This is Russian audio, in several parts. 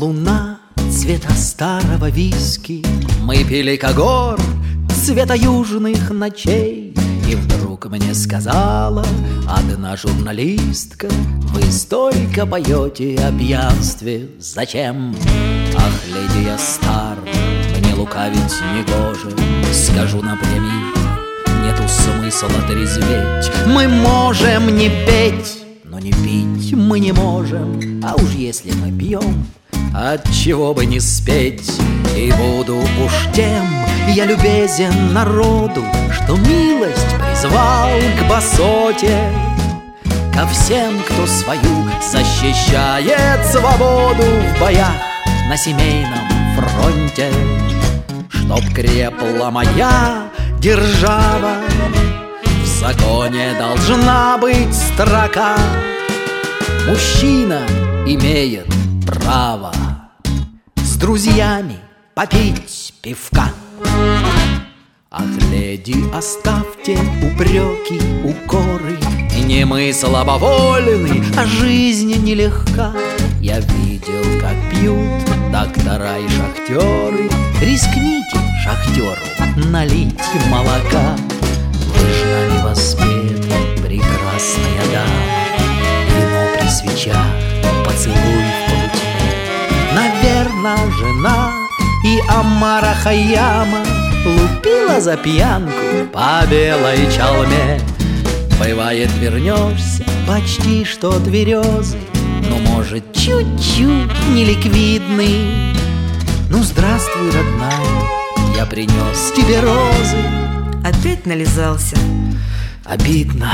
луна цвета старого виски, мы пили когор цвета южных ночей. И вдруг мне сказала одна журналистка: вы столько поете о пьянстве, зачем? Ах, леди, я стар, мне лукавить негоже. Скажу напрямик, нету смысла трезветь. Мы можем не петь, но не пить мы не можем. А уж если мы пьем, отчего бы не спеть? И буду уж тем я любезен народу, что милость призвал к басоте, ко всем, кто свою защищает свободу в боях на семейном фронте. Чтоб крепла моя держава, в законе должна быть строка: мужчина имеет право с друзьями попить пивка. Ах, леди, оставьте упреки, укоры, не мы слабовольны, а жизнь нелегка. Я видел, как пьют доктора и шахтеры. Рискните, шахтеру, налить молока. Вы ж нами воспеты, прекрасная дама, вино при свечах, поцелуй в полутьме. Наверно, жена и Омара Хайяма лупила за пьянку по белой чалме. Бывает, вернешься почти что тверезый, но, может, чуть-чуть неликвидный. Ну, здравствуй, родная, я принес тебе розы. Опять нализался? Обидно.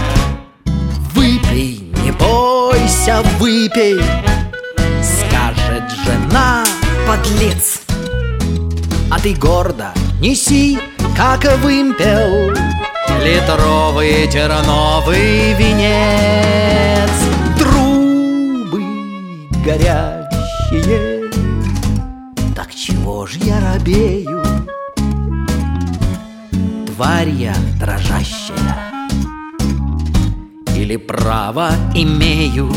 Выпей, не бойся, выпей, скажет жена. Подлец! А ты гордо неси, как вымпел, литровый терновый венец. Трубы горящие, так чего ж я робею? Тварь я дрожащая, или право имею?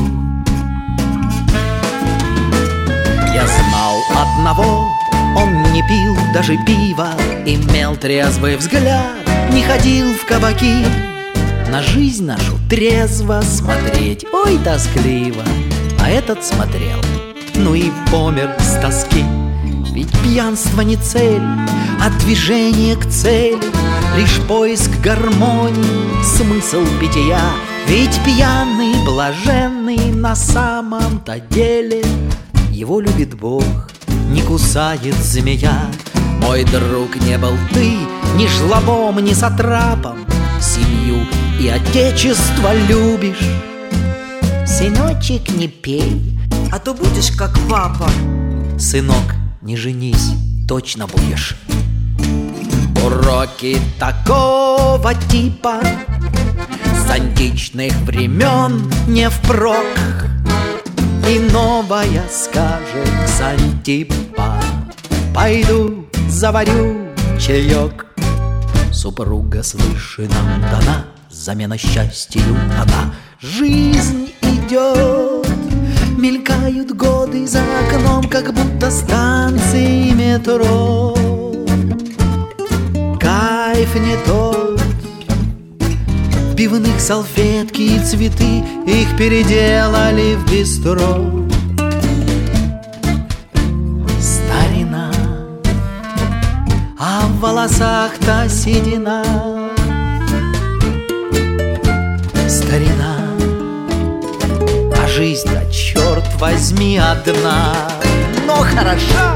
Я знал одного, он не пил даже пива, имел трезвый взгляд, не ходил в кабаки. На жизнь нашу трезво смотреть, ой, тоскливо. А этот смотрел, ну и помер с тоски. Ведь пьянство не цель, а движение к цели, лишь поиск гармонии, смысл питья. Ведь пьяный, блаженный на самом-то деле его любит Бог, не кусает змея. Мой друг, не был ты ни жлобом, ни сатрапом, семью и отечество любишь. Сыночек, не пей, а то будешь как папа. Сынок, не женись, точно будешь. Уроки такого типа с античных времен не впрок. И новая скажет Ксантиппа: пойду заварю чаек. Супруга свыше нам дана, замена счастью она. Жизнь идет, мелькают годы за окном, как будто станции метро. Кайф не тот, в пивных салфетки и цветы, их переделали в бистро. Старина, а в волосах-то седина. Старина, а жизнь-то, черт возьми, одна, но хороша.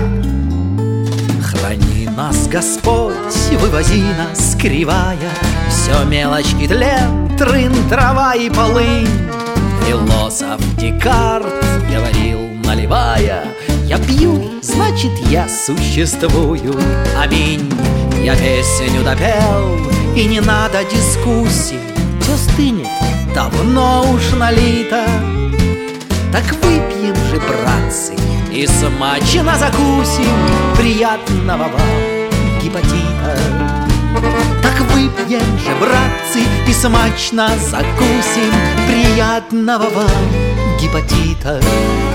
Храни нас, Господь, вывози нас, кривая, все мелочь и тлен, трын, трава и полынь. Философ Декарт говорил, наливая: я пью, значит, я существую. Аминь. Я песню допел, и не надо дискуссий. Все стынет, давно уж налито. Так выпьем же, братцы, и смачно закусим. Приятного вам гепатита. Так выпьем же, братцы, и смачно закусим. Приятного вам гепатита.